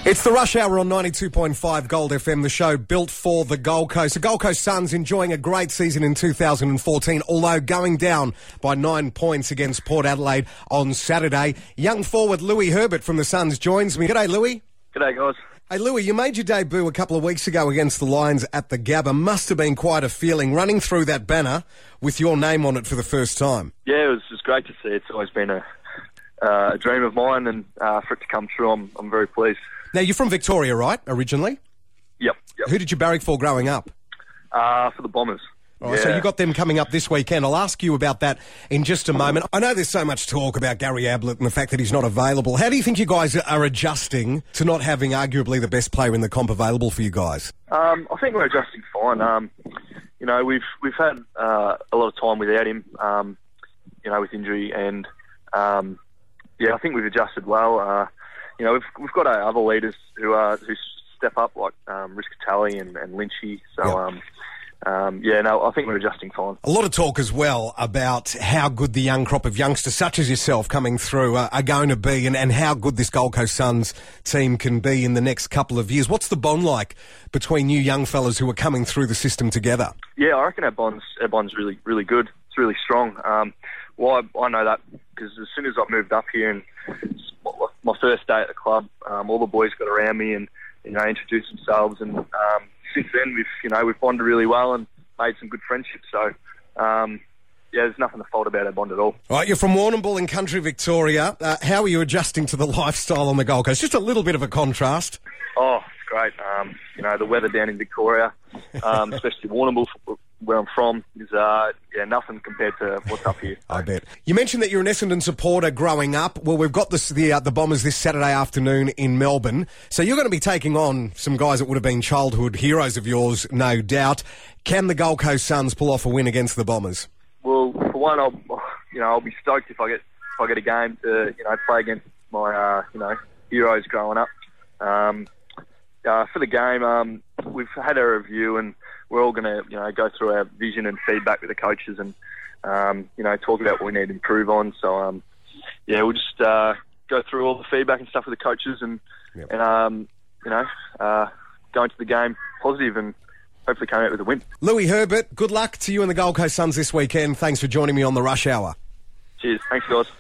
It's the Rush Hour on 92.5 Gold FM, the show built for the Gold Coast. The Gold Coast Suns enjoying a great season in 2014, although going down by 9 points against Port Adelaide on Saturday. Young forward Louis Herbert from the Suns joins me. G'day, Louis. G'day, guys. Hey, Louis, you made your debut a couple of weeks ago against the Lions at the Gabba. Must have been quite a feeling running through that banner with your name on it for the first time. Yeah, it was just great to see. It's always been a dream of mine, and for it to come true, I'm very pleased. Now, you're from Victoria, right, originally? Yep. Who did you barrack for growing up? For the Bombers. Right, yeah. So you got them coming up this weekend. I'll ask you about that in just a moment. I know there's so much talk about Gary Ablett and the fact that he's not available. How do you think you guys are adjusting to not having arguably the best player in the comp available for you guys? I think we're adjusting fine. We've had a lot of time without him, with injury, and I think we've adjusted well. We've got our other leaders who step up, like Riskatali and Lynchy. So, I think we're adjusting fine. A lot of talk as well about how good the young crop of youngsters, such as yourself, coming through are going to be, and how good this Gold Coast Suns team can be in the next couple of years. What's the bond like between you young fellas who are coming through the system together? Yeah, I reckon our bond's really, really good. It's really strong. I know that because as soon as I moved up here and my first day at the club, all the boys got around me and introduced themselves, and since then we've bonded really well and made some good friendships. So there's nothing to fault about our bond at all. All right, you're from Warrnambool in country Victoria. How are you adjusting to the lifestyle on the Gold Coast? Just a little bit of a contrast. Oh, it's great. The weather down in Victoria, especially Warrnambool, where I'm from, is nothing compared to what's up here. I bet. You mentioned that you're an Essendon supporter growing up. Well, we've got the Bombers this Saturday afternoon in Melbourne. So you're going to be taking on some guys that would have been childhood heroes of yours, no doubt. Can the Gold Coast Suns pull off a win against the Bombers? Well, for one, I'll be stoked if I get a game to play against my heroes growing up. For the game, we've had a review, and we're all going to go through our vision and feedback with the coaches, and talk about what we need to improve on. So we'll just go through all the feedback and stuff with the coaches, and go into the game positive and hopefully come out with a win. Louis Herbert, good luck to you and the Gold Coast Suns this weekend. Thanks for joining me on the Rush Hour. Cheers. Thanks, guys.